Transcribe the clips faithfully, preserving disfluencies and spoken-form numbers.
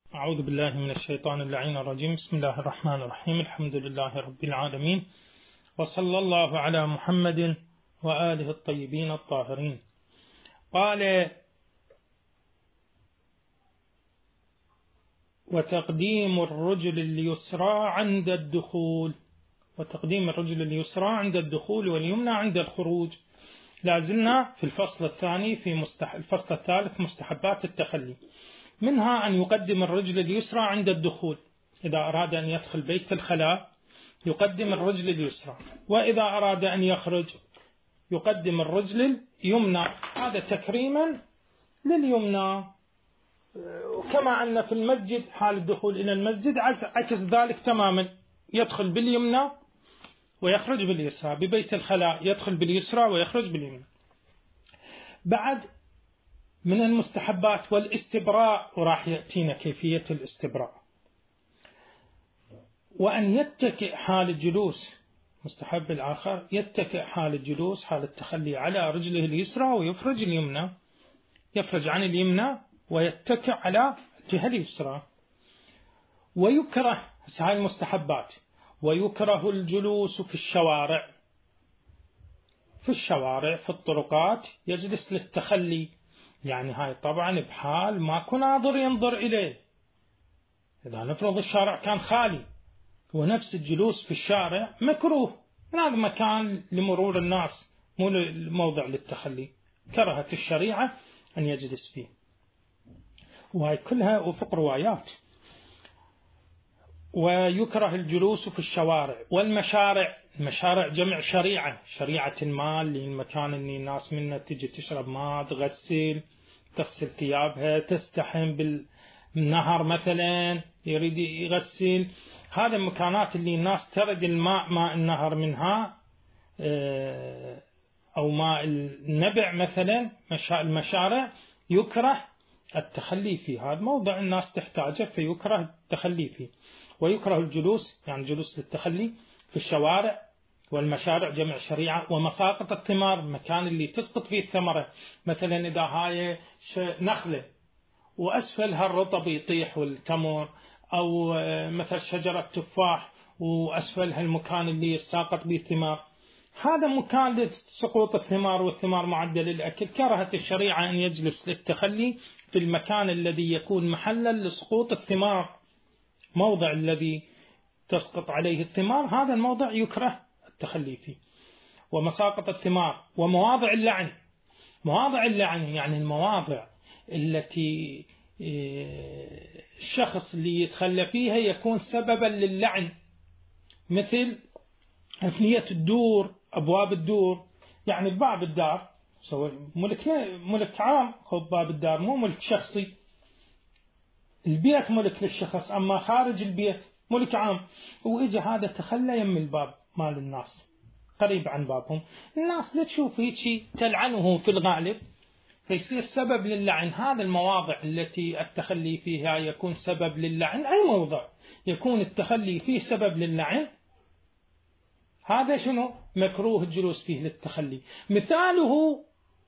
أعوذ بالله من الشيطان اللعين الرجيم. بسم الله الرحمن الرحيم. الحمد لله رب العالمين، وصلى الله على محمد وآله الطيبين الطاهرين. قال: وتقديم الرجل اليسرى عند الدخول وتقديم الرجل اليسرى عند الدخول واليمنى عند الخروج. لازلنا في الفصل الثاني في مستح... الفصل الثالث مستحبات التخلي. منها أن يقدم الرجل اليسرى عند الدخول، إذا أراد أن يدخل بيت الخلاء يقدم الرجل اليسرى، وإذا أراد أن يخرج يقدم الرجل اليمنى، هذا تكريما لليمنى. وكما أن في المسجد حال الدخول إلى المسجد عكس ذلك تماما، يدخل باليمنى ويخرج باليسرى. ببيت الخلاء يدخل باليسرى ويخرج باليمنى. بعد من المستحبات والاستبراء، وراح يأتينا كيفية الاستبراء. وأن يتكئ حال الجلوس، مستحب الآخر يتكئ حال الجلوس حال التخلي على رجله اليسرى ويفرج اليمنى، يفرج عن اليمنى ويتكئ على الجهة اليسرى. ويكره، هاي المستحبات، ويكره الجلوس في الشوارع في الشوارع في الطرقات يجلس للتخلي، يعني هاي طبعا بحال ماكو ناظر ينظر إليه. إذا نفرض الشارع كان خالي ونفس الجلوس في الشارع مكروه، هذا مكان لمرور الناس مو موضع للتخلي، كرهت الشريعة أن يجلس فيه. وهي كلها وفق روايات. ويكره الجلوس في الشوارع والمشارع. المشارع جمع شريعة، شريعة المال، للمكان اللي الناس منه تجي تشرب ماء، تغسل تغسل ثيابها، تستحم بالنهر مثلا يريد يغسل. هذا المكانات اللي الناس ترد الماء، ماء النهر منها أو ماء النبع مثلا، المشارع يكره التخلي فيه، هذا موضع الناس تحتاجه فيكره التخلي فيه. ويكره الجلوس، يعني جلوس للتخلي في الشوارع والمشارع جمع شريعة. ومساقط الثمار، المكان اللي تسقط فيه الثمرة، مثلا إذا هاي نخلة وأسفلها الرطب يطيح والتمر، أو مثل شجرة تفاح وأسفلها المكان اللي يساقط به الثمار، هذا مكان لسقوط الثمار والثمار معدل للأكل. كرهت الشريعة أن يجلس للتخلي في المكان الذي يكون محلا لسقوط الثمار، موضع الذي تسقط عليه الثمار، هذا الموضع يكره التخلي فيه. ومساقط الثمار ومواضع اللعن. مواضع اللعن يعني المواضع التي الشخص اللي يتخلى فيها يكون سببا للعن، مثل أفنية الدور، أبواب الدور، يعني باب الدار سوى ملك ملك عام، خذ باب الدار مو ملك شخصي. البيت ملك للشخص، أما خارج البيت ملك عام. وإجا هذا تخلى يم الباب مال الناس قريب عن بابهم، الناس لا تشوف هيك تلعنه في الغالب فيصير سبب للعن. هذا المواضع التي التخلي فيها يكون سبب للعن. أي موضع يكون التخلي فيه سبب للعن هذا شنو؟ مكروه الجلوس فيه للتخلي. مثاله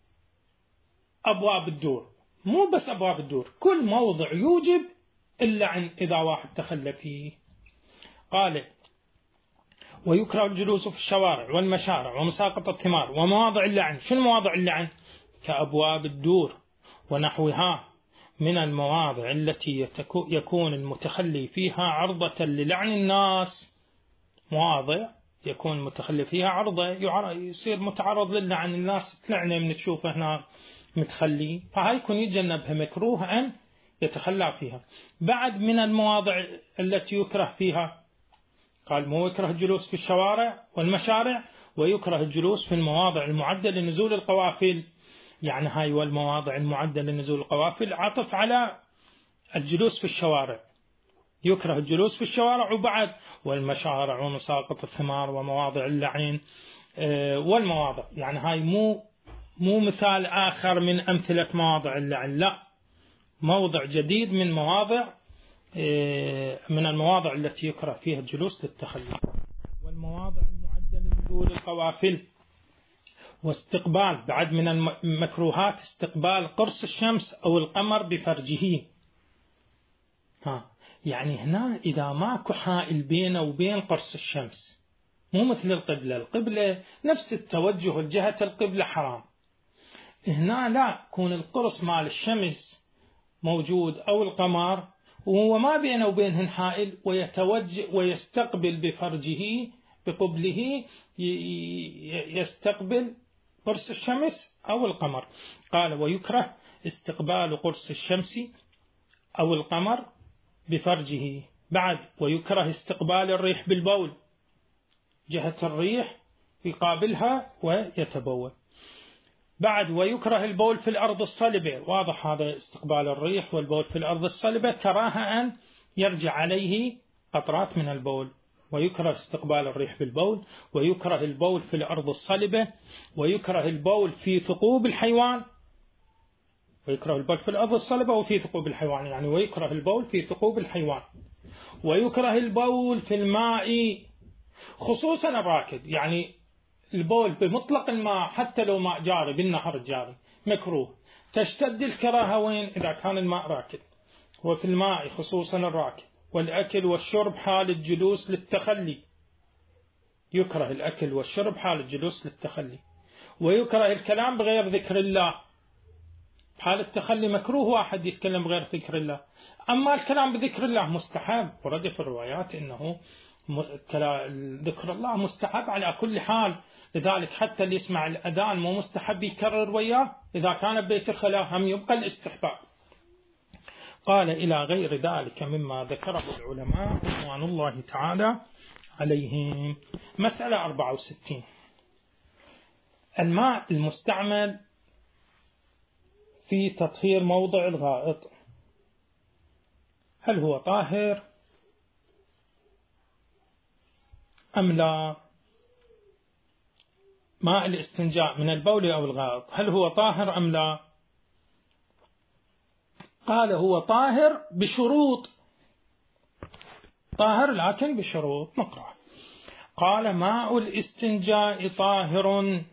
أبواب الدور، مو بس أبواب الدور، كل موضع يوجب اللعن إذا واحد تخلى فيه. قال: ويكره الجلوس في الشوارع والمشارع ومساقط الثمار ومواضع اللعن. شنو مواضع اللعن؟ كأبواب الدور ونحوها من المواضع التي يكون المتخلي فيها عرضة للعن الناس. مواضع يكون المتخلي فيها عرضة، يصير متعرض للعن، الناس تلعنه من تشوفه هنا متخلي، فهاي يكون يتجنبها، مكروه أن يتخلى فيها. بعد من المواضع التي يكره فيها، قال: مو يكره الجلوس في الشوارع والمشارع، ويكره الجلوس في المواضع المعدة لنزول القوافل. يعني هاي والمواضع المعدة لنزول القوافل عطف على الجلوس في الشوارع، يكره الجلوس في الشوارع. وبعد والمشارع ومساقط الثمار ومواضع اللعين والمواضع، يعني هاي مو مو مثال آخر من أمثلة مواضع اللعن، لا، موضع جديد من مواضع من المواضع التي يكره فيها الجلوس للتخلي. والمواضع المعدة لنزول القوافل. واستقبال، بعد من المكروهات استقبال قرص الشمس أو القمر بفرجه، ها يعني هنا إذا ماكو حائل بينه وبين قرص الشمس، مو مثل القبلة، القبلة نفس التوجه الجهة القبلة حرام. هنا لا، يكون القرص مال الشمس موجود أو القمر وهو ما بينه وبينهن حائل، ويتوجه ويستقبل بفرجه بقبله يستقبل قرص الشمس أو القمر. قال ويكره استقبال قرص الشمس أو القمر بفرجه. بعد ويكره استقبال الريح بالبول، جهة الريح يقابلها ويتبول. بعد ويكره البول في الأرض الصلبة، واضح هذا استقبال الريح والبول في الأرض الصلبة، كراهة أن يرجع عليه قطرات من البول. ويكره استقبال الريح بالبول، ويكره البول في الأرض الصلبة، ويكره البول في ثقوب الحيوان. ويكره البول في الأرض الصلبة وفي ثقوب الحيوان، يعني ويكره البول في ثقوب الحيوان. ويكره البول في الماء خصوصا الراكد، يعني البول بمطلق الماء حتى لو ماء جاري بالنهر الجاري مكروه. تشتد الكراهة وين؟ إذا كان الماء راكد، وفي الماء خصوصا الراكد. والأكل والشرب حال الجلوس للتخلي، يكره الأكل والشرب حال الجلوس للتخلي. ويكره الكلام بغير ذكر الله، حال التخلي مكروه واحد يتكلم بغير ذكر الله. أما الكلام بذكر الله مستحب، ورد في الروايات إنه ذكر الله مستحب على كل حال. لذلك حتى اللي يسمع الأذان مو مستحب يكرر وياه إذا كان ببيت الخلاء، هم يبقى الاستحباب. قال إلى غير ذلك مما ذكره العلماء رضوان الله تعالى عليهم. مسألة أربعة وستين. الماء المستعمل في تطهير موضع الغائط هل هو طاهر أم لا؟ ماء الاستنجاء من البول أو الغائط هل هو طاهر أم لا؟ قال هو طاهر بشروط، طاهر لكن بشروط. نقرأ. قال ماء الاستنجاء طاهر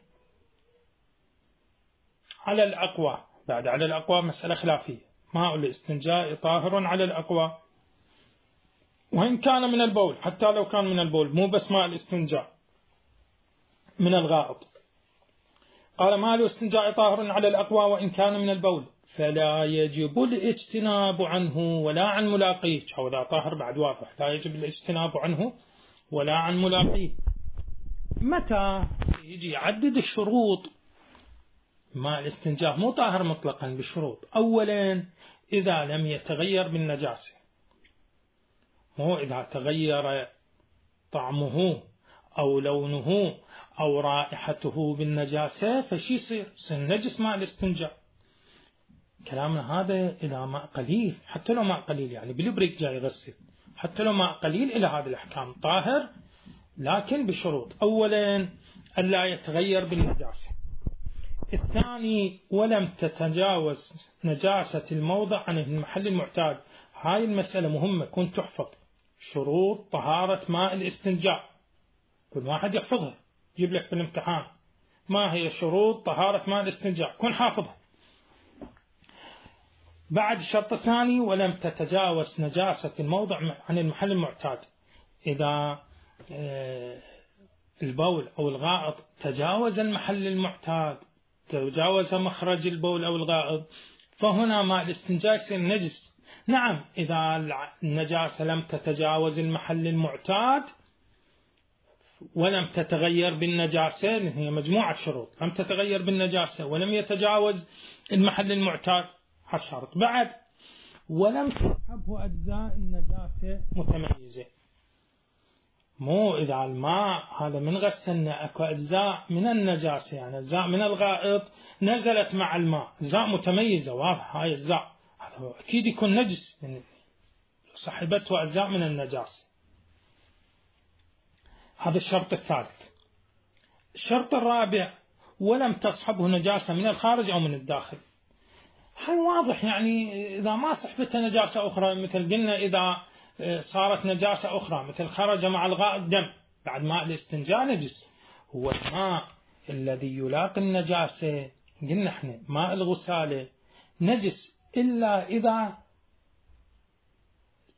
على الأقوى. بعد على الأقوى مسألة خلافية. ماء الاستنجاء طاهر على الأقوى وإن كان من البول، حتى لو كان من البول، مو بس ماء الاستنجاء من الغائط. قال ماء الاستنجاء طاهر على الأقوى وإن كان من البول، فلا يجب الاجتناب عنه ولا عن ملاقيه. هذا طاهر بعد واضح، لا يجب الاجتناب عنه ولا عن ملاقيه. متى يجي يعدد الشروط؟ ماء الاستنجاء مو طاهر مطلقا بشروط. أولا إذا لم يتغير بالنجاسة، مو إذا تغير طعمه أو لونه أو رائحته بالنجاسة فشي يصير يصير نجس ماء الاستنجاء. كلامنا هذا إذا ماء قليل، حتى لو ماء قليل يعني بالبريك جاي يغسل، حتى لو ماء قليل إلى هذه الأحكام طاهر لكن بشروط. أولا ألا يتغير بالنجاسة. الثاني ولم تتجاوز نجاسة الموضع عن المحل المعتاد. هاي المسألة مهمة، كنت تحفظ شروط طهارة ماء الاستنجاء، كل واحد يحفظها، جيب لك بالامتحان ما هي شروط طهارة ماء الاستنجاء، كن حافظها. بعد الشرط الثاني ولم تتجاوز نجاسة الموضع عن المحل المعتاد. إذا البول أو الغائط تجاوز المحل المعتاد، تجاوز مخرج البول أو الغائط، فهنا ماء الاستنجاء يصير نجس. نعم إذا النجاسة لم تتجاوز المحل المعتاد ولم تتغير بالنجاسة، هي مجموعة شروط، لم تتغير بالنجاسة ولم يتجاوز المحل المعتاد هالشرط. بعد ولم تصحبه أجزاء النجاسة متميزة، مو إذا الماء هذا من غسلنا أكو أجزاء من النجاسة، يعني أجزاء من الغائط نزلت مع الماء، أجزاء متميزة واضح، هاي أجزاء هذا أكيد يكون نجس، يعني صحبته أجزاء من النجاسة. هذا الشرط الثالث. الشرط الرابع ولم تصحبه نجاسة من الخارج أو من الداخل. هاي واضح، يعني إذا ما صحبته نجاسة أخرى، مثل قلنا إذا صارت نجاسة أخرى مثل خرج مع الغائط دم، بعد ماء الاستنجاء نجس. هو الماء الذي يلاقي النجاسة، قلنا احنا ماء الغسالة نجس إلا إذا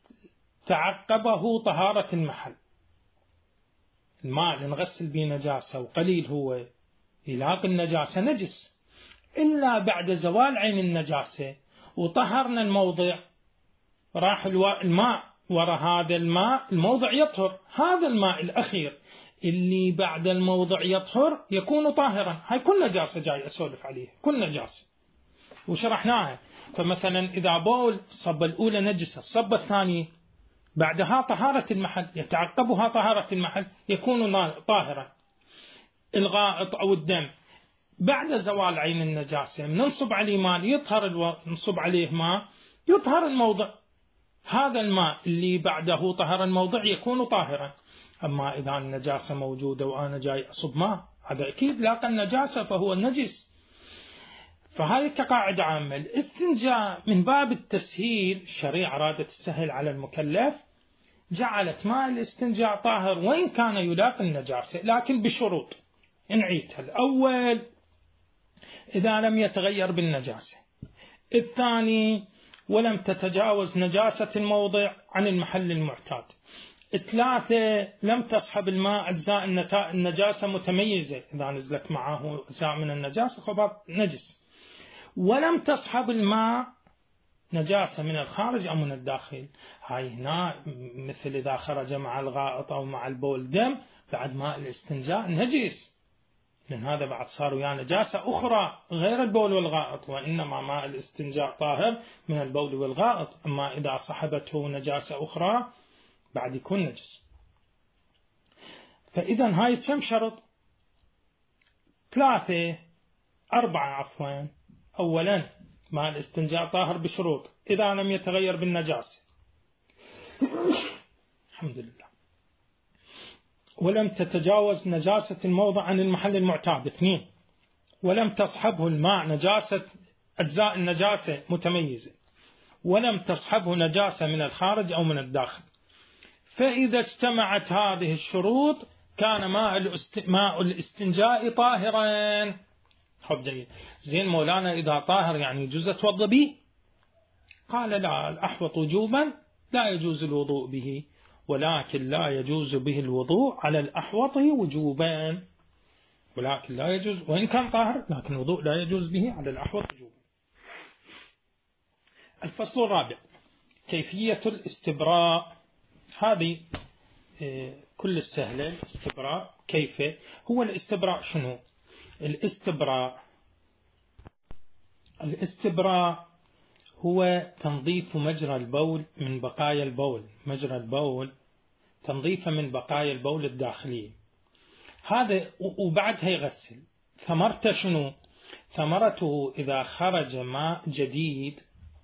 تعقبه طهارة المحل، الماء اللي نغسل به نجاسة وقليل هو يلاقي النجاسة نجس، إلا بعد زوال عين النجاسة وطهرنا الموضع، راح الماء وراء هذا الماء الموضع يطهر، هذا الماء الأخير اللي بعد الموضع يطهر يكون طاهرا. هاي كل نجاسة جاي أسولف عليه، كل نجاسة وشرحناها. فمثلا إذا بول الصبة الأولى نجسة، الصبة الثانية بعدها طهارة المحل، يتعقبها طهارة المحل يكون طاهرا. الغائط أو الدم بعد زوال عين النجاسة ننصب عليه ماء يطهر الو... ننصب عليه ماء يطهر الموضع، هذا الماء اللي بعده طهر الموضع يكون طاهرا. أما إذا النجاسة موجودة وأنا جاي أصب ماء، هذا أكيد لاقى النجاسة فهو النجس. فهذه كقاعدة عامة. الاستنجاء من باب التسهيل، الشريعة أرادت السهل على المكلف، جعلت ماء الاستنجاء طاهر وإن كان يلاقي النجاسة، لكن بشروط نعيدها. الأول إذا لم يتغير بالنجاسة، الثاني ولم تتجاوز نجاسة الموضع عن المحل المعتاد، ثلاثة لم تصحب الماء أجزاء النجاسة متميزة، إذا نزلت معه أجزاء من النجاسة خبط نجس، ولم تصحب الماء نجاسة من الخارج أو من الداخل. هاي هنا مثل إذا خرج مع الغائط أو مع البول دم، بعد ماء الاستنجاء نجس، لأن هذا بعد صار ويا نجاسة أخرى غير البول والغائط، وإنما ماء الاستنجاء طاهر من البول والغائط. أما إذا صحبته نجاسة أخرى بعد يكون نجس. فإذا هاي كم شرط؟ ثلاثة أربعة عفوا. أولا ماء الاستنجاء طاهر بشروط، إذا لم يتغير بالنجاسة الحمد لله، ولم تتجاوز نجاسة الموضع عن المحل المعتاد. اثنين ولم تصحبه الماء نجاسة أجزاء النجاسة متميزة، ولم تصحبه نجاسة من الخارج أو من الداخل. فإذا اجتمعت هذه الشروط كان ماء الاستنجاء طاهرا. حب جيد. زين مولانا إذا طاهر يعني يجوز أتوضأ به؟ قال لا، الأحوط وجوبا لا يجوز الوضوء به، ولكن لا يجوز به الوضوء على الأحوط وجوبا، ولكن لا يجوز وإن كان طاهر، لكن الوضوء لا يجوز به على الأحوط وجوبا. الفصل الرابع كيفية الاستبراء. هذه كل السهلة. الاستبراء كيف هو الاستبراء؟ شنو الاستبراء؟ الاستبراء هو تنظيف مجرى البول من بقايا البول، مجرى البول تنظيفه من بقايا البول الداخلية، هذا وبعدها يغسل. ثمرته شنو؟ ثمرته إذا خرج ماء جديد،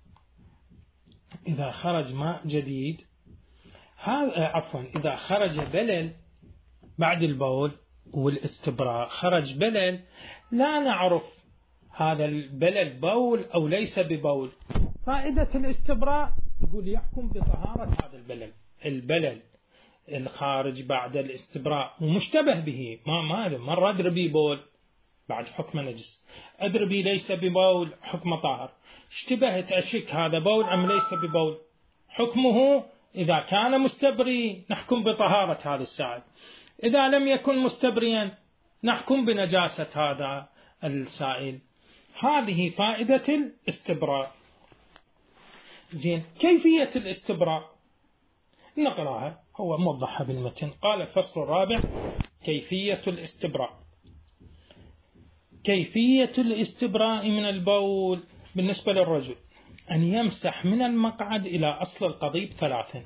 إذا خرج ماء جديد هذا عفوا إذا خرج بلل بعد البول والاستبراء، خرج بلل لا نعرف هذا البلل بول أو ليس ببول، فائدة الاستبراء يقول يحكم بطهارة هذا البلل، البلل الخارج بعد الاستبراء ومشتبه به، ما ما مرة أدري به بول بعد حكم نجس، أدري به ليس ببول حكم طاهر، اشتبهت أشك هذا بول أم ليس ببول، حكمه إذا كان مستبري نحكم بطهارة هذا السائل، إذا لم يكن مستبريا نحكم بنجاسة هذا السائل. هذه فائدة الاستبراء. زين، كيفية الاستبراء نقراها، هو موضحها بالمتن. قال الفصل الرابع كيفية الاستبراء. كيفية الاستبراء من البول بالنسبة للرجل أن يمسح من المقعد إلى أصل القضيب ثلاثا،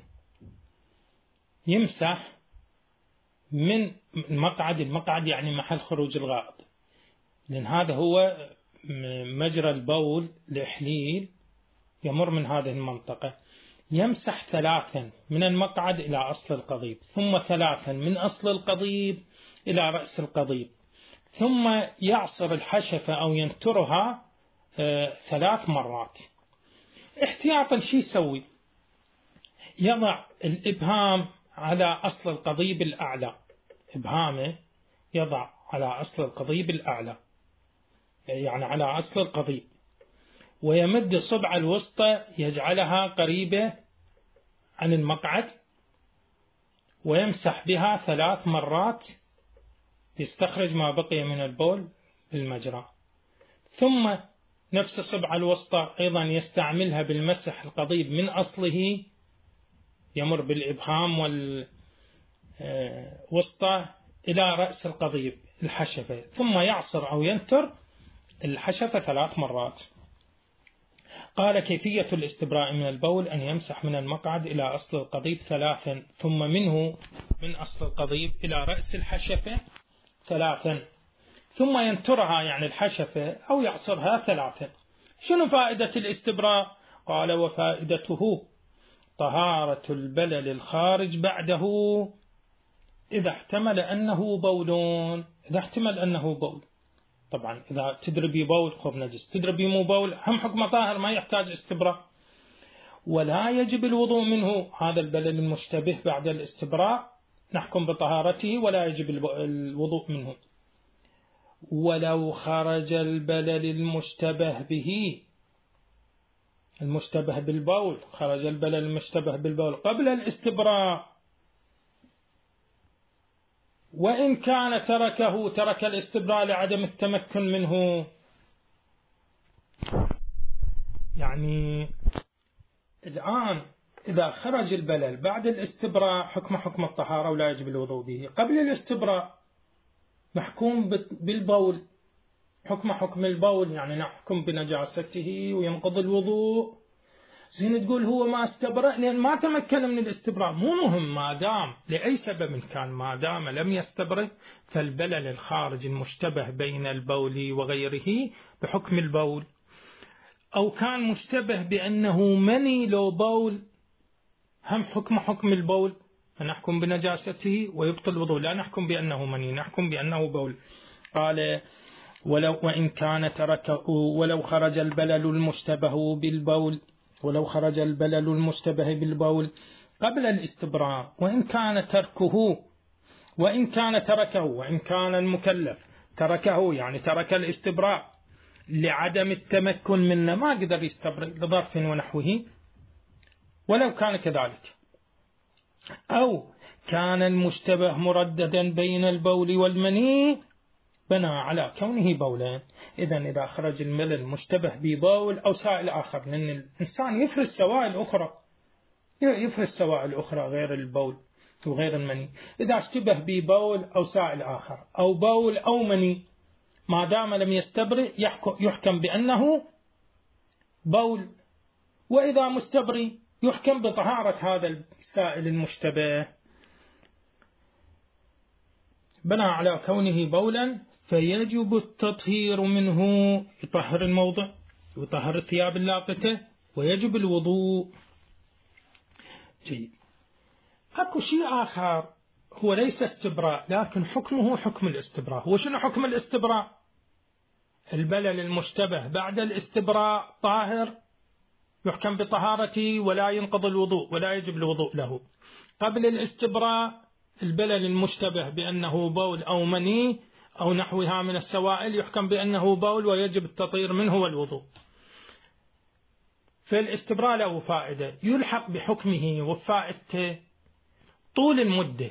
يمسح من المقعد، المقعد يعني محل خروج الغائط، لأن هذا هو مجرى البول الإحليل يمر من هذه المنطقة، يمسح ثلاثا من المقعد إلى أصل القضيب، ثم ثلاثا من أصل القضيب إلى رأس القضيب، ثم يعصر الحشفة أو ينترها آه ثلاث مرات. احتياطا شي يسوي؟ يضع الإبهام على أصل القضيب الأعلى، إبهامه يضع على أصل القضيب الأعلى يعني على أصل القضيب، ويمد صبع الوسطى يجعلها قريبة عن المقعد ويمسح بها ثلاث مرات يستخرج ما بقي من البول للمجرى. ثم نفس الصبعة الوسطى أيضا يستعملها بالمسح القضيب من أصله، يمر بالإبهام والوسطى إلى رأس القضيب الحشفة، ثم يعصر أو ينتر الحشفة ثلاث مرات. قال كيفية الاستبراء من البول أن يمسح من المقعد إلى أصل القضيب ثلاثا، ثم منه من أصل القضيب إلى رأس الحشفة ثلاثا، ثم ينترها يعني الحشفة أو يعصرها ثلاثا. شنو فائدة الاستبراء؟ قال وفائدته طهارة البلل الخارج بعده إذا احتمل أنه بول. إذا احتمل أنه بول، طبعا إذا تدربي بول خب نجس، تدربي مو بول هم حكم طاهر ما يحتاج استبراء، ولا يجب الوضوء منه. هذا البلل المشتبه بعد الاستبراء نحكم بطهارته ولا يجب الوضوء منه. ولو خرج البلل المشتبه به، المشتبه بالبول، خرج البلل المشتبه بالبول قبل الاستبراء، وإن كان تركه ترك الاستبراء لعدم التمكن منه. يعني الآن إذا خرج البلل بعد الاستبراء حكم حكم الطهارة ولا يجب الوضوء به. قبل الاستبراء محكوم بالبول، حكم حكم البول، يعني نحكم بنجاسته وينقض الوضوء. زين تقول هو ما استبرأ لأن ما تمكن من الاستبراء، مو مهم، ما دام لأي سبب كان ما دام لم يستبرأ فالبلل الخارج المشتبه بين البول وغيره بحكم البول، أو كان مشتبه بأنه مني لو بول هم حكم حكم البول، فنحكم بنجاسته ويبطل الوضوء، لا نحكم بأنه مني، نحكم بأنه بول. قال ولو وإن كان تركه ولو خرج البلل المشتبه بالبول ولو خرج البلل المشتبه بالبول قبل الاستبراء، وإن كان تركه وإن كان تركه وإن كان المكلف تركه يعني ترك الاستبراء لعدم التمكن منه، ما قدر يستبرئ لظرف ونحوه، ولو كان كذلك، أو كان المشتبه مرددا بين البول والمني بنى على كونه بولا. إذن إذا خرج الملل مشتبه ببول أو سائل آخر، لأن الإنسان يفرز سوائل أخرى يفرز سوائل أخرى غير البول وغير المني، إذا اشتبه ببول أو سائل آخر أو بول أو مني ما دام لم يستبرئ يحكم بأنه بول، وإذا مستبرئ يحكم بطهارة هذا السائل المشتبه. بنى على كونه بولا فيجب التطهير منه، يطهر الموضع ويطهر الثياب اللاقطة ويجب الوضوء. جيد. أكو شيء آخر هو ليس استبراء لكن حكمه حكم الاستبراء. هو شنو حكم الاستبراء؟ البلل المشتبه بعد الاستبراء طاهر يحكم بطهارته ولا ينقض الوضوء ولا يجب الوضوء له. قبل الاستبراء البلل المشتبه بأنه بول أو مني أو نحوها من السوائل يحكم بأنه بول ويجب التطهير منه والوضوء. فالاستبراء له فائدة يلحق بحكمه وفائدته طول المدة.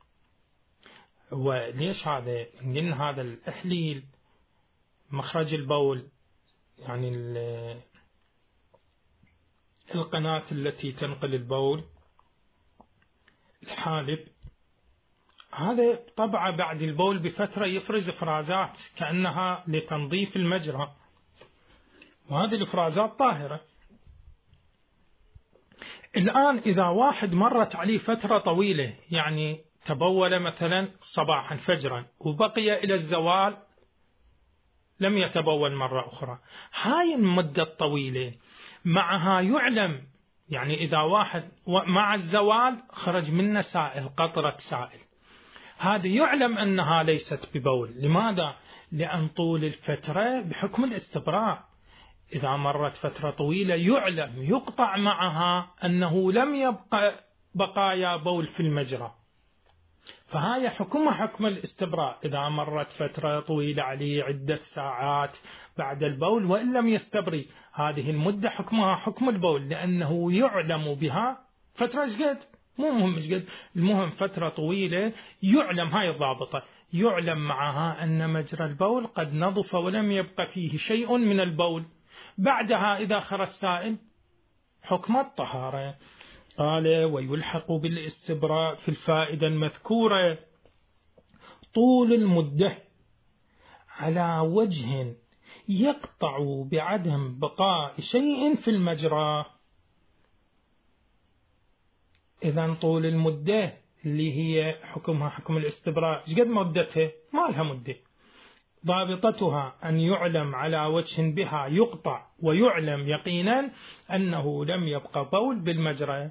وليش هذا؟ لأن هذا الإحليل مخرج البول يعني القناة التي تنقل البول الحالب، هذا طبعا بعد البول بفترة يفرز إفرازات كأنها لتنظيف المجرى، وهذه الإفرازات طاهرة. الآن إذا واحد مرت عليه فترة طويلة يعني تبول مثلا صباحا فجرا وبقي إلى الزوال لم يتبول مرة أخرى، هاي المدة الطويلة معها يعلم يعني إذا واحد مع الزوال خرج منه سائل قطرة سائل، هذا يعلم أنها ليست ببول. لماذا؟ لأن طول الفترة بحكم الاستبراء، إذا مرت فترة طويلة يعلم يقطع معها أنه لم يبقى بقايا بول في المجرى، فهاي حكمها حكم الاستبراء. إذا مرت فترة طويلة عليه عدة ساعات بعد البول وإن لم يستبري، هذه المدة حكمها حكم البول لأنه يعلم بها فترة شقد مو مهم شقد، المهم فترة طويلة يعلم، هاي الضابطة، يعلم معها أن مجرى البول قد نظف ولم يبقى فيه شيء من البول، بعدها إذا خرج سائل حكم الطهارة. قال ويلحق بالاستبراء في الفائدة المذكورة طول المدة على وجه يقطع بعدم بقاء شيء في المجرى. إذن طول المدة اللي هي حكمها حكم الاستبراء، ايش قد مدتها؟ ما لها مدة، ضابطتها أن يعلم على وجه بها يقطع ويعلم يقينا أنه لم يبقى بول بالمجرى،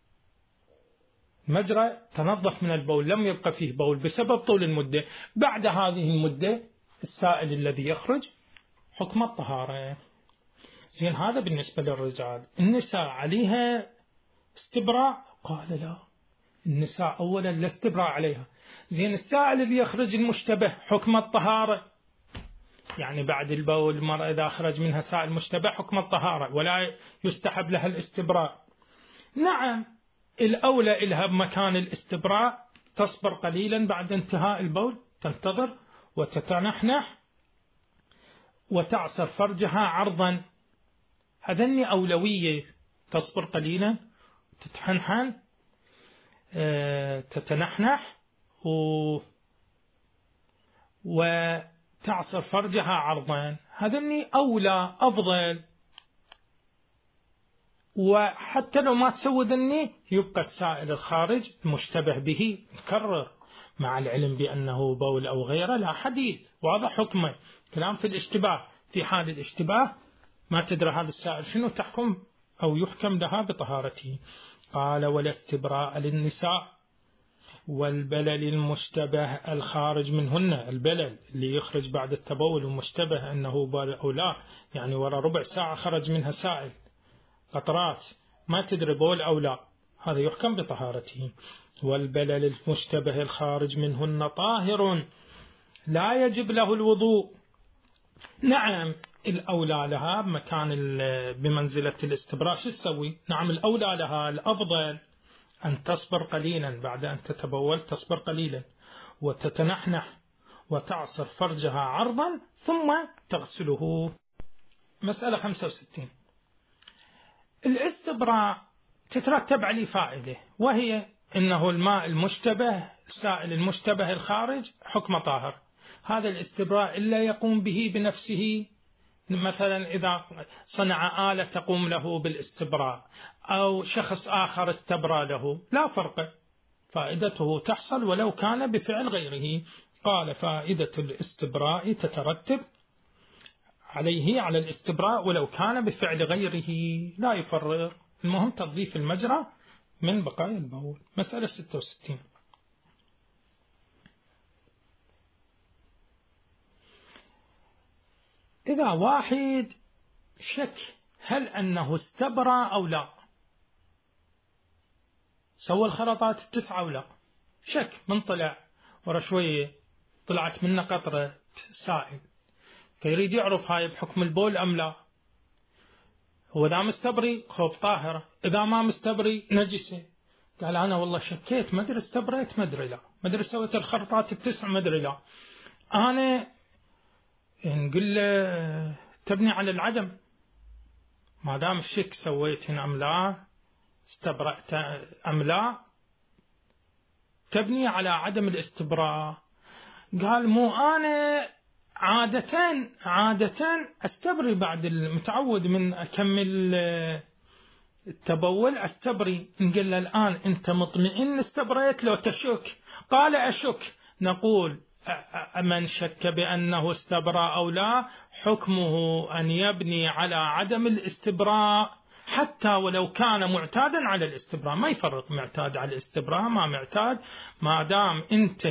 مجرى تنظف من البول لم يبقى فيه بول بسبب طول المدة، بعد هذه المدة السائل الذي يخرج حكم الطهارة. زين هذا بالنسبة للرجال. النساء عليها استبراء؟ قال لا، النساء أولا لا استبراء عليها. زين السائل اللي يخرج المشتبه حكم الطهارة، يعني بعد البول المرأة إذا أخرج منها سائل مشتبه حكم الطهارة ولا يستحب لها الاستبراء. نعم الأولى إلها بمكان الاستبراء تصبر قليلا بعد انتهاء البول، تنتظر وتتنحنح وتعصر فرجها عرضا، هذني أولوية، تصبر قليلا تتحنحن اه تتنحنح و... وتعصر فرجها عرضا، هذني أولى أفضل. وحتى لو ما تسوي ذني يبقى السائل الخارج المشتبه به مكرر مع العلم بأنه بول أو غيره لا حديث، واضح حكمه. كلام في الاشتباه، في حال الاشتباه ما تدري هذا السائل شنو تحكم أو يحكم لها بطهارته. قال ولا استبراء للنساء والبلل المشتبه الخارج منهن، البلل اللي يخرج بعد التبول ومشتبه أنه بول أو لا، يعني ورا ربع ساعة خرج منها سائل قطرات ما تدري بول أو لا، هذا يحكم بطهارته. والبلل المشتبه الخارج منهن طاهر لا يجب له الوضوء. نعم الأولى لها بمكان بمنزلة الاستبراء شو تسوي؟ نعم الأولى لها الأفضل أن تصبر قليلا بعد أن تتبول، تصبر قليلا وتتنحنح وتعصر فرجها عرضا ثم تغسله. مسألة خمسة وستين. الاستبراء تترتب عليه فائدة، وهي أنه الماء المشتبه السائل المشتبه الخارج حكم طاهر. هذا الاستبراء إلا يقوم به بنفسه، مثلا إذا صنع آلة تقوم له بالاستبراء أو شخص آخر استبرى له لا فرق، فائدته تحصل ولو كان بفعل غيره. قال فائدة الاستبراء تترتب عليه على الاستبراء ولو كان بفعل غيره لا يفرق، المهم تضيف المجرى من بقايا البول. مسألة ستة وستين. إذا واحد شك هل أنه استبرى أو لا، سوى الخرطات التسعة أو لا، شك من طلع ورا شوية طلعت منه قطرة سائل، فيريد يعرف هاي بحكم البول أم لا. هو إذا مستبري خوب طاهرة، إذا ما مستبري نجسة. قال أنا والله شكيت ما أدري استبريت ما أدري لا، ما أدري سويت الخرطات التسع ما أدري لا. أنا نقول له تبني على العدم، ما دام الشك سويت أم لا، استبرأت أم لا، تبني على عدم الاستبراء. قال مو أنا عادة عادة استبري بعد المتعود من أكمل التبول استبري. نقول له الآن أنت مطمئن استبريت لو تشك؟ قال أشك. نقول من شك بأنه استبرى أو لا حكمه أن يبني على عدم الاستبراء حتى ولو كان معتادا على الاستبراء، ما يفرق معتاد على الاستبراء ما معتاد، ما دام أنت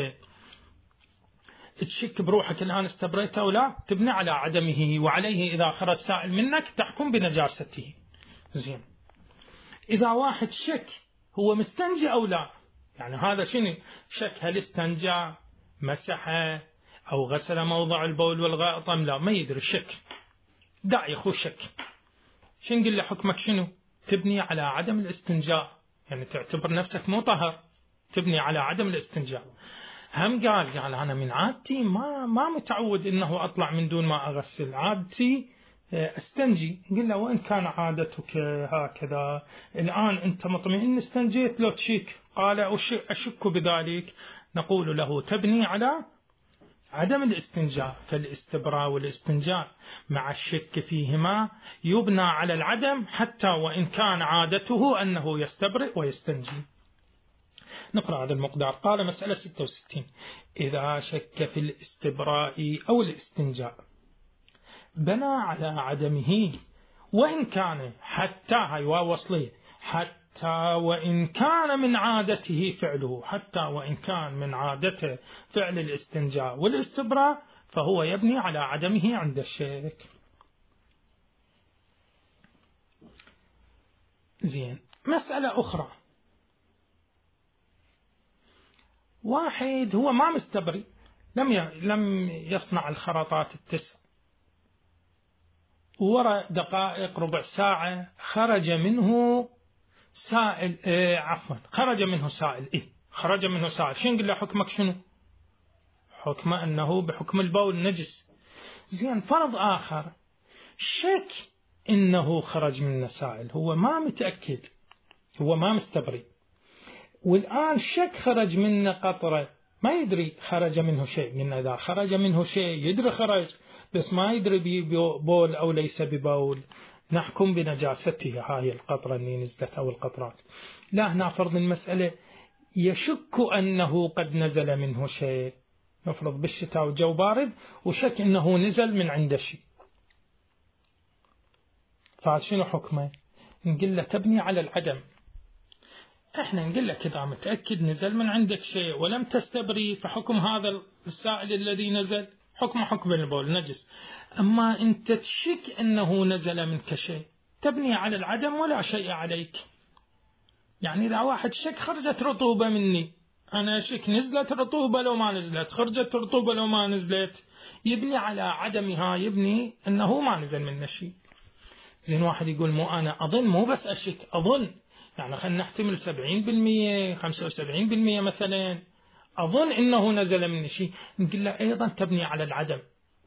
تشك بروحك الآن استبريت أو لا تبني على عدمه، وعليه إذا خرج سائل منك تحكم بنجاسته. زين إذا واحد شك هو مستنجي أو لا، يعني هذا شنو شك؟ هل استنجى مسح أو غسل موضع البول والغائط أم لا؟ ما يدري شك، داعي خو شك. شنو نقول له حكمك شنو؟ تبني على عدم الاستنجاء يعني تعتبر نفسك مطهر، تبني على عدم الاستنجاء. هم قال قال أنا من عادتي ما ما متعود إنه أطلع من دون ما أغسل، عادتي استنجي. قلنا وإن كان عادتك هكذا الآن أنت مطمئن استنجيت لو تشك؟ قال أشك بذلك. نقول له تبني على عدم الاستنجاء، فالاستبراء والاستنجاء مع الشك فيهما يبنى على العدم حتى وإن كان عادته أنه يستبرئ ويستنجي. نقرأ هذا المقدار. قال مسألة ستة وستين: إذا شك في الاستبراء أو الاستنجاء بنى على عدمه وإن كان، حتى هاي واو وصلية، حتى وإن كان من عادته فعله، حتى وإن كان من عادته فعل الاستنجاء والاستبراء، فهو يبني على عدمه عند الشك. زين. مسألة أخرى: واحد هو ما مستبري، لم لم يصنع الخرطات التسع، وراء دقائق ربع ساعة خرج منه سائل، إيه عفوا خرج منه سائل إيه خرج منه سائل. شو نقول له حكمك شنو؟ حكمه أنه بحكم البول نجس. زين. فرض آخر شك إنه خرج منه سائل، هو ما متأكد، هو ما مستبري، والآن شك خرج منه قطرة، ما يدري خرج منه شيء. قلنا إذا خرج منه شيء يدري خرج، بس ما يدري ببول أو ليس ببول، نحكم بنجاسته هاي القطرة اللي نزلت أو القطرات. لا، هنا فرض المسألة يشك أنه قد نزل منه شيء، نفرض بالشتاء والجو بارد وشك أنه نزل من عنده شيء، فشنو حكمه؟ نقول له تبني على العدم. احنا نقول لك إذا متأكد نزل من عندك شيء ولم تستبري، فحكم هذا السائل الذي نزل حكم حكم البول نجس. أما أنت تشك أنه نزل منك شيء، تبني على العدم ولا شيء عليك. يعني إذا واحد شك خرجت رطوبة مني، أنا شك نزلت رطوبة لو ما نزلت، خرجت رطوبة لو ما نزلت، يبني على عدمها، يبني أنه ما نزل منه شيء. زين. واحد يقول مو أنا أظن، مو بس أشك، أظن، يعني خلينا نحتمل سبعين بالمئة خمسة وسبعين بالمئة مثلا، أظن إنه نزل من شيء. نقول له أيضا تبني على العدم،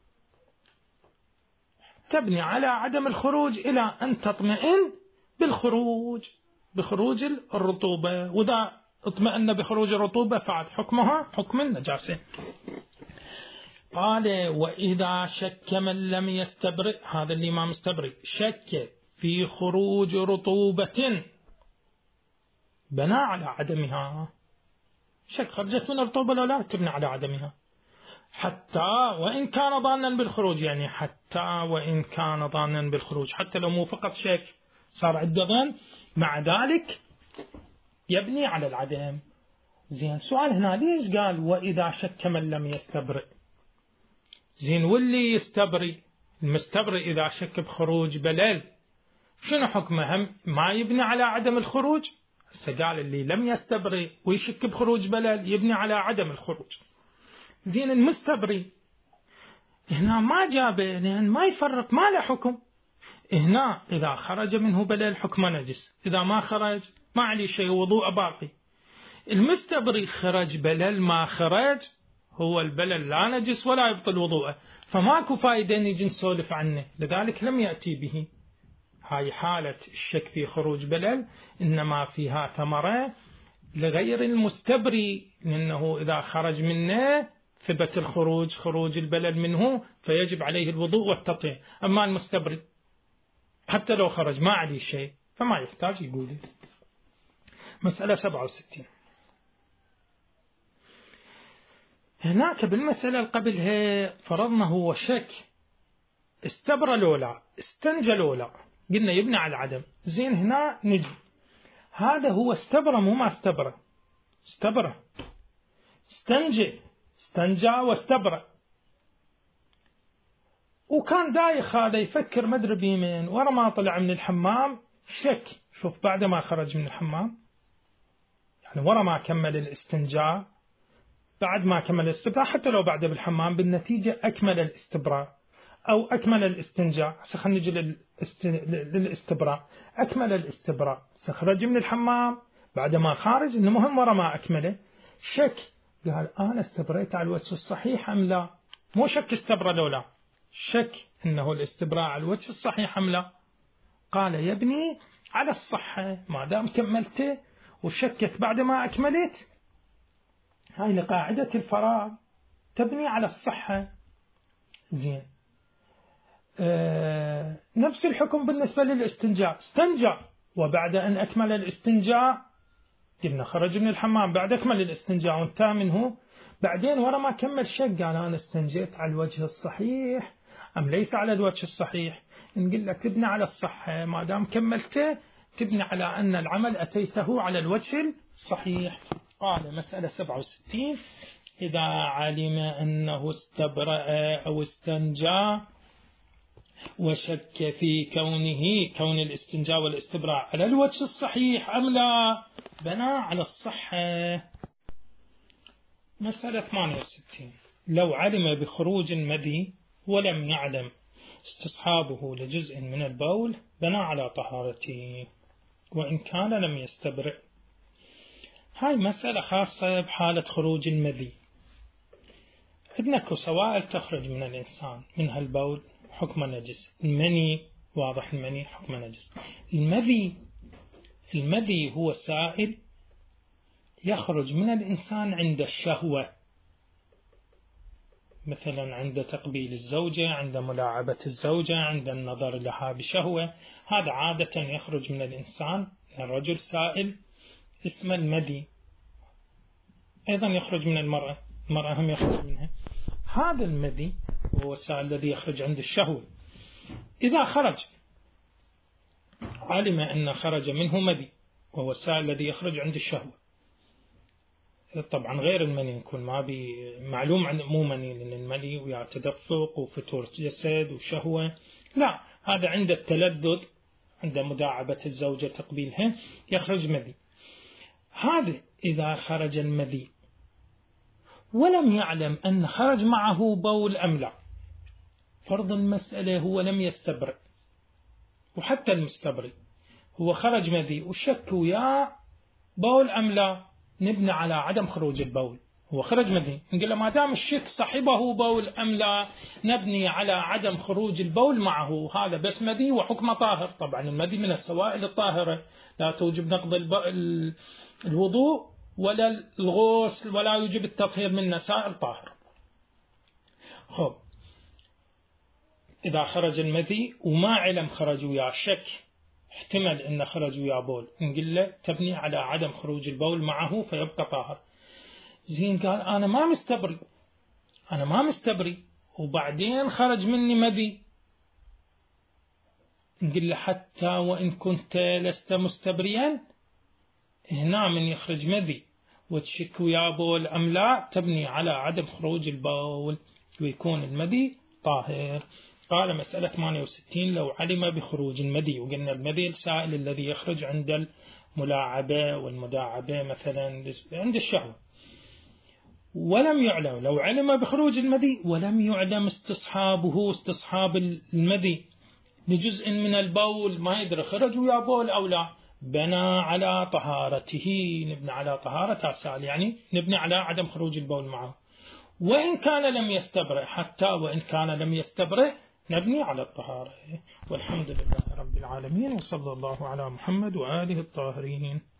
تبني على عدم الخروج إلى أن تطمئن بالخروج، بخروج الرطوبة، وإذا اطمئن بخروج الرطوبة فعد حكمها حكم النجاسة. قال: وإذا شك من لم يستبرئ، هذا اللي ما مستبرئ، شك في خروج رطوبة بنى على عدمها. شك خرجت من الرطوبة لو لا، تبنى على عدمها حتى وإن كان ظانا بالخروج، يعني حتى وإن كان ظانا بالخروج، حتى لو مو فقط شك صار عنده ظن، مع ذلك يبني على العدم. زين. سؤال هنا، ليش قال وإذا شك من لم يستبرئ؟ زين. واللي يستبري، المستبرئ إذا شك بخروج بلل، شنو حكمه؟ هم ما يبني على عدم الخروج؟ قال اللي لم يستبرئ ويشك بخروج بلل يبني على عدم الخروج. زين. المستبري هنا ما جابه لأن ما يفرق، ما له حكم. هنا إذا خرج منه بلل حكمه نجس، إذا ما خرج ما عليه شيء، وضوء باقي. المستبري خرج بلل ما خرج، هو البلل لا نجس ولا يبطل وضوءه، فماكو فائدة نيجي نسولف عنه، لذلك لم يأتي به. هاي حالة الشك في خروج بلل إنما فيها ثمرة لغير المستبري، لأنه إذا خرج منه ثبت الخروج، خروج البلل منه، فيجب عليه الوضوء والتطهير. أما المستبري حتى لو خرج ما عليه شيء فما يحتاج يقوله. مسألة سبعة وستين. هناك بالمسألة قبلها فرضنا هو شك استبرى لولا، استنجى لولا، قلنا يبنى على العدم. زين. هنا نجي، هذا هو استبرى مو ما استبرى، استبرى، استنجي، استنجى واستبرى، وكان دايخ هذا يفكر مدري بيمين، ورا ما طلع من الحمام شك. شوف بعد ما خرج من الحمام، يعني ورا ما كمل الاستنجاء، بعد ما كمل الاستبراء، حتى لو بعد بالحمام، بالنتيجة أكمل الاستبراء أو أكمل الاستنجاء. خلينا نجي للاستبراء. أكمل الاستبراء، خرج من الحمام، بعدما خارج إنه مهم ورا ما أكمله شك، قال أنا استبريت على الوجه الصحيح أم لا؟ مو شك استبرى لو لا، شك إنه الاستبراء على الوجه الصحيح أم لا. قال يبني على الصحة ما دام كملته وشكك بعد ما أكملت. هاي لقاعدة الفراغ تبني على الصحة. زين. آه نفس الحكم بالنسبة للاستنجاء، استنجى وبعد أن أكمل الاستنجاء قلنا خرج من الحمام بعد أكمل الاستنجاء وانتهى منه، بعدين ورا ما كمل شك قال أنا استنجيت على الوجه الصحيح أم ليس على الوجه الصحيح. نقول له تبني على الصحة ما دام كملته، تبني على أن العمل أتيته على الوجه الصحيح. قال مسألة سبعة وستين إذا علم أنه استبرأ أو استنجى وشك في كونه كون الاستنجاء والاستبراء على الوجه الصحيح أم لا، بنى على الصحة. مسألة ثمانية وستين لو علم بخروج المذي ولم يعلم استصحابه لجزء من البول بنى على طهارته وإن كان لم يستبرئ. هاي مسألة خاصة بحالة خروج المذي. عندنا سوائل تخرج من الإنسان منها البول حكم نجس، المني واضح المني حكم نجس. المذي المذي هو سائل يخرج من الإنسان عند الشهوة، مثلا عند تقبيل الزوجة، عند ملاعبة الزوجة، عند النظر لها بشهوة. هذا عادة يخرج من الإنسان الرجل سائل اسمه المذي. أيضا يخرج من المرأة، المرأة هم يخرج منها. هذا المذي هو السائل الذي يخرج عند الشهوة. إذا خرج علم أن خرج منه مذي وهو السائل الذي يخرج عند الشهوة، طبعا غير المني يكون ما بي معلوم عن مو مني، لأن المني ويا تدفق وفتور جسد وشهوة، لا هذا عند التلذذ عند مداعبة الزوجة تقبيلها يخرج مذي. هذا إذا خرج المذي ولم يعلم أن خرج معه بول أم لا، فرض المسألة هو لم يستبرئ، وحتى المستبرئ هو خرج مذي والشك ويا بول أم لا، نبني على عدم خروج البول. هو خرج مذي نقول له ما دام الشك صاحبه بول أم لا نبني على عدم خروج البول معه، هذا بس مذي وحكم طاهر. طبعا المذي من السوائل الطاهرة لا توجب نقض الوضوء ولا الغسل ولا يوجب التطهير من سائل طاهر. خب إذا خرج المذي وما علم خرج ويا شك، احتمل أن خرج ويا بول، نقول له تبني على عدم خروج البول معه فيبقى طاهر. زين قال أنا ما مستبري أنا ما مستبري وبعدين خرج مني مذي، نقول له حتى وإن كنت لست مستبريا هنا من يخرج مذي وتشك ويا بول أم لا تبني على عدم خروج البول ويكون المذي طاهر. قال مسألة ثمانية وستين لو علم بخروج المذي، وقلنا المذي السائل الذي يخرج عند الملاعبة والمداعبة مثلا عند الشهوة، ولم يعلم لو علم بخروج المذي ولم يعلم استصحابه استصحاب المذي لجزء من البول، ما يدري خرج ويا بول أو لا، بنى على طهارته. نبني على طهارة السائل يعني نبني على عدم خروج البول معه، وإن كان لم يستبرئ حتى وإن كان لم يستبرئ نبني على الطهارة. والحمد لله رب العالمين، وصلى الله على محمد وآله الطاهرين.